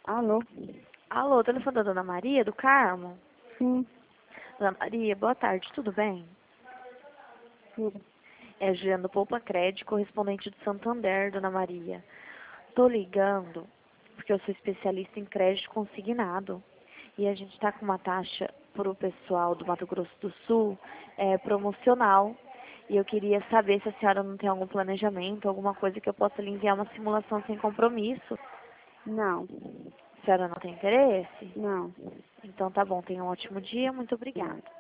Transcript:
Alô? Alô, telefone da Dona Maria, do Carmo? Sim, Dona Maria, boa tarde, tudo bem? sim. É Juliana do Poupa Crédito, correspondente do Santander, Dona Maria. Tô ligando porque eu sou especialista em crédito consignado e a gente tá com uma taxa pro pessoal do Mato Grosso do Sul promocional. E eu queria saber se a senhora não tem algum planejamento, alguma coisa que eu possa lhe enviar uma simulação sem compromisso. Não, A senhora não tem interesse? não. Então tá bom, tenha um ótimo dia, muito obrigada. Não.